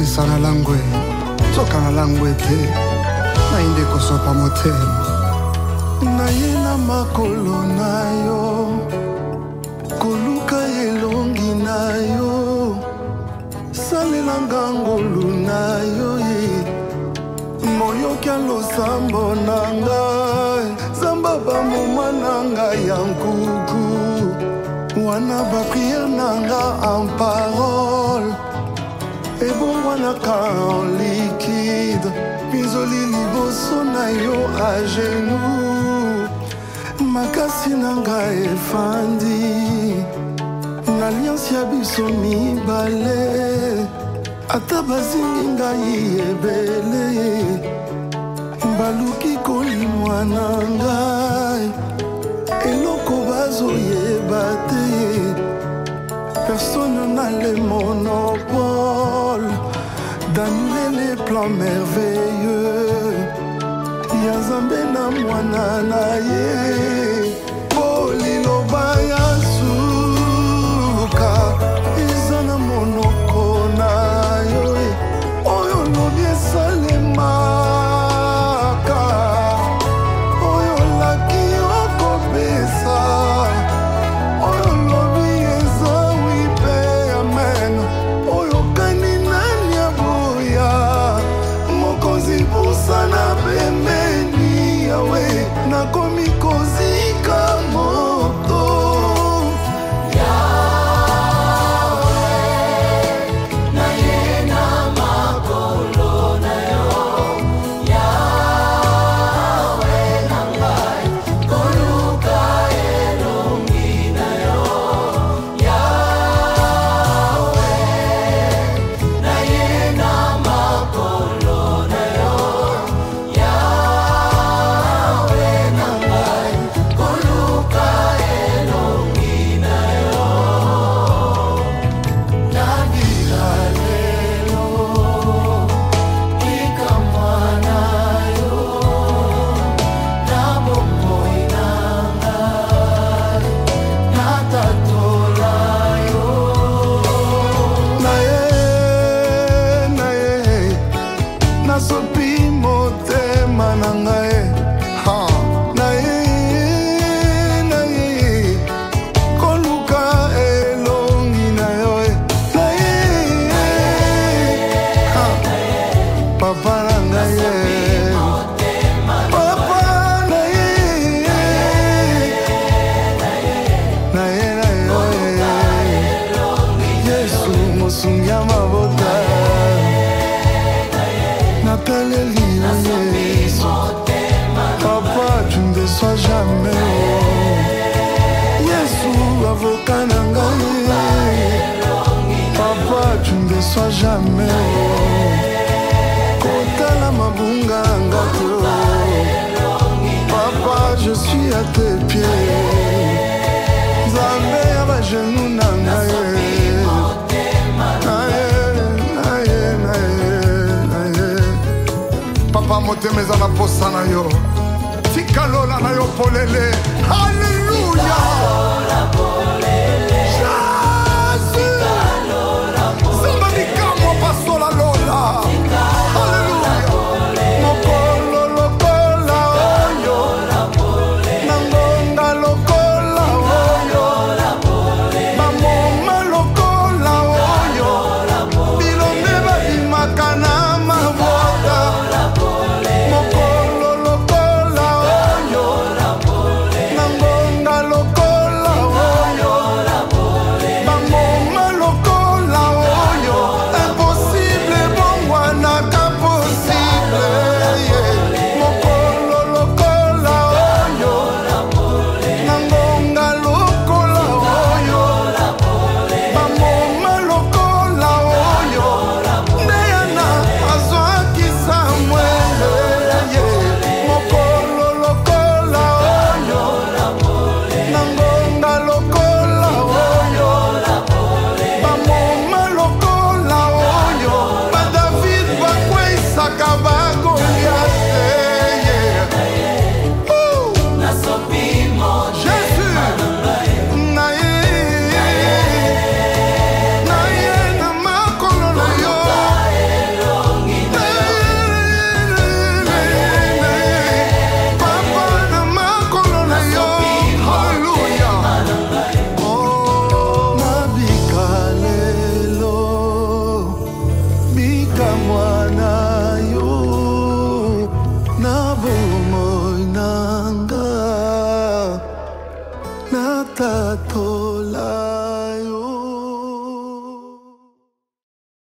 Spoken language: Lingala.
kanisa na langwe soka na langwe te na inde kosopa motema na ye na makolo na yo koluka elongi na yo salelanga ngolu na yo ye moyokia losambo na ngai zamba bamoma na ngai ya nkuku wana bapriere na nga en parole ebongwanaka en liquide pinzoli liboso na yo a genou makasi na ngai efandi na alliance ya biso mibale ata bazingi ngai ebele baluki kolimwa na ngai eloko bazoyeba te personne n'a le monopole d'annuler les plans merveilleux ya Nzambe na mwana na ye liloba ya suka eza na monoko na yo oyo lobi esalemaka oyo laki okopesa oyo lobi eza wipe amen oyo kani nani aboya mokonzi busa na pembeni yawe nakomi kozika moto Papa, tu ne déçois jamais. Yesu, avocat nangaye. Papa, tu ne déçois jamais. Kota la mabunga ngato. Papa, je suis à tes pieds. Zambé aba genou nangaye. Papa motema eza na posa na yo tikalola na yo polele halleluya somebody come up pasola lola halleluya mokolo lokola oyo nangonga lokola oyo bamoma lokola oyo bilombe babimaka na mabota mokolo lokola oyo nangonga lokola oyo tato